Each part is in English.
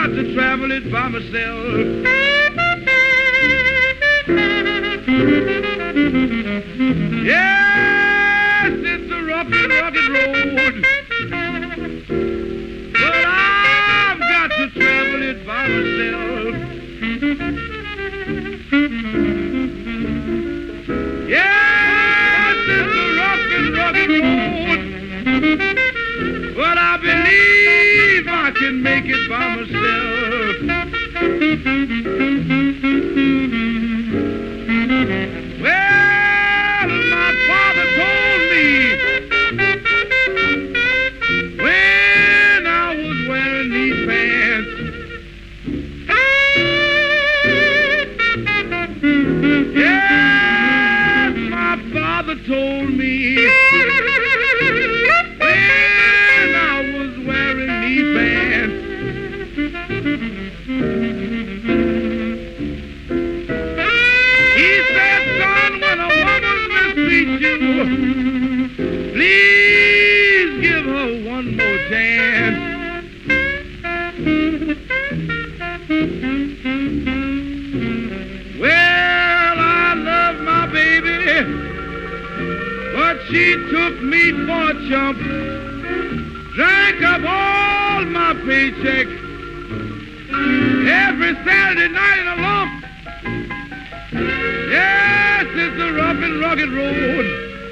got to travel it by myself. Yes, it's a rough and rugged road, but I've got to travel it by myself. Yes, it's a rough and rugged road, but I believe I can make it by myself. Well, my father told me when I was wearing these pants, yes, my father told me when I was wearing these pants, he said, son, when a woman mistreats you, please give her one more chance. Well, I love my baby, but she took me for a chump, drank up all my paycheck every Saturday night in a lump. Yes, it's a rough and rugged road.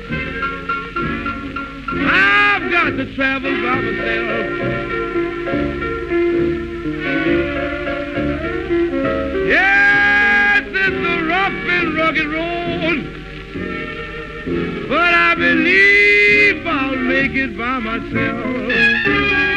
I've got to travel by myself. Yes, it's a rough and rugged road, but I believe I'll make it by myself.